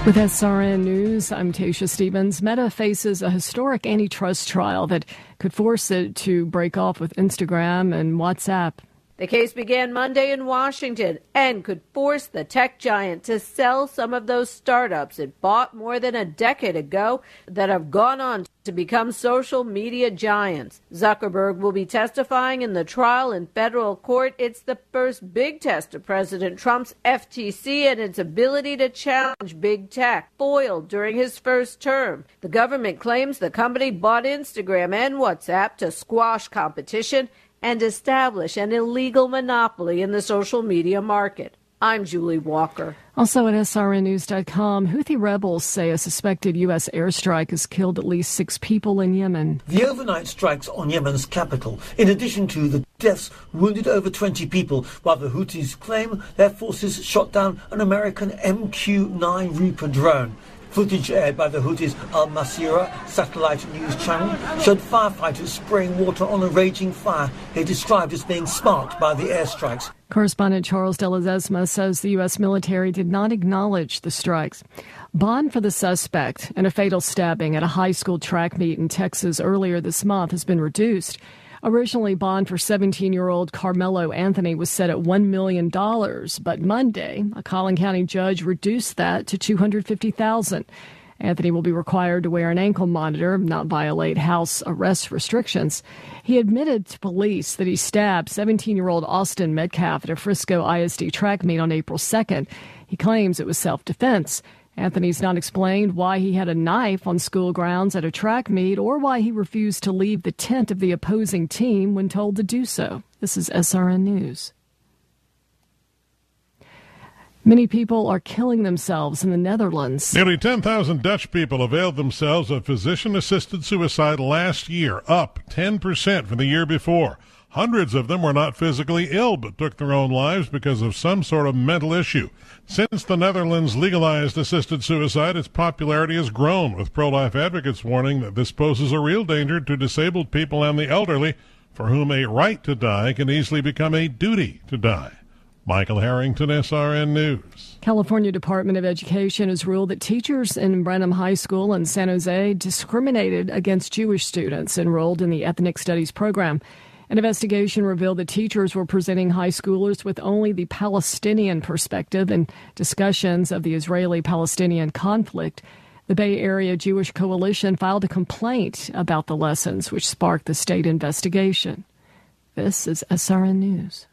With SRN News, I'm Tasha Stevens. Meta faces a historic antitrust trial that could force it to break off with Instagram and WhatsApp. The case began Monday in Washington and could force the tech giant to sell some of those startups it bought more than a decade ago that have gone on to become social media giants. Zuckerberg will be testifying in the trial in federal court. It's the first big test of President Trump's FTC and its ability to challenge big tech, foiled during his first term. The government claims the company bought Instagram and WhatsApp to squash competition and establish an illegal monopoly in the social media market. I'm Julie Walker. Also at srnnews.com, Houthi rebels say a suspected U.S. airstrike has killed at least 6 people in Yemen. The overnight strikes on Yemen's capital, in addition to the deaths, wounded over 20 people, while the Houthis claim their forces shot down an American MQ-9 Reaper drone. Footage aired by the Houthis' Al Masirah satellite news channel showed firefighters spraying water on a raging fire they described as being sparked by the airstrikes. Correspondent Charles De La Zesma says the U.S. military did not acknowledge the strikes. Bond for the suspect in a fatal stabbing at a high school track meet in Texas earlier this month has been reduced. Originally, bond for 17-year-old Carmelo Anthony was set at $1 million, but Monday, a Collin County judge reduced that to $250,000. Anthony will be required to wear an ankle monitor, not violate house arrest restrictions. He admitted to police that he stabbed 17-year-old Austin Metcalf at a Frisco ISD track meet on April 2nd. He claims it was self-defense. Anthony's not explained why he had a knife on school grounds at a track meet or why he refused to leave the tent of the opposing team when told to do so. This is SRN News. Many people are killing themselves in the Netherlands. Nearly 10,000 Dutch people availed themselves of physician-assisted suicide last year, up 10% from the year before. Hundreds of them were not physically ill but took their own lives because of some sort of mental issue. Since the Netherlands legalized assisted suicide, its popularity has grown, with pro-life advocates warning that this poses a real danger to disabled people and the elderly, for whom a right to die can easily become a duty to die. Michael Harrington, SRN News. California Department of Education has ruled that teachers in Brenham High School in San Jose discriminated against Jewish students enrolled in the Ethnic Studies program. An investigation revealed that teachers were presenting high schoolers with only the Palestinian perspective in discussions of the Israeli-Palestinian conflict. The Bay Area Jewish Coalition filed a complaint about the lessons, which sparked the state investigation. This is SRN News.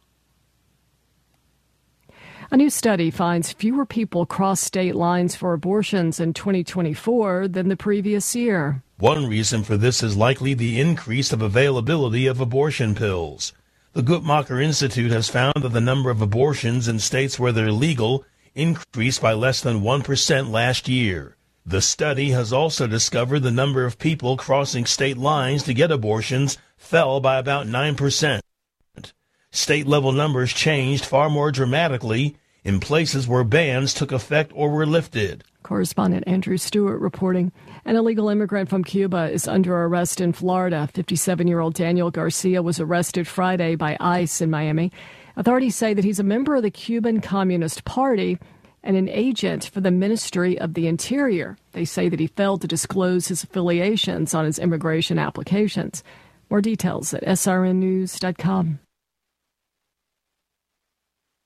A new study finds fewer people cross state lines for abortions in 2024 than the previous year. One reason for this is likely the increase of availability of abortion pills. The Guttmacher Institute has found that the number of abortions in states where they're legal increased by less than 1% last year. The study has also discovered the number of people crossing state lines to get abortions fell by about 9%. State-level numbers changed far more dramatically in places where bans took effect or were lifted. Correspondent Andrew Stewart reporting. An illegal immigrant from Cuba is under arrest in Florida. 57-year-old Daniel Garcia was arrested Friday by ICE in Miami. Authorities say that he's a member of the Cuban Communist Party and an agent for the Ministry of the Interior. They say that he failed to disclose his affiliations on his immigration applications. More details at srnnews.com.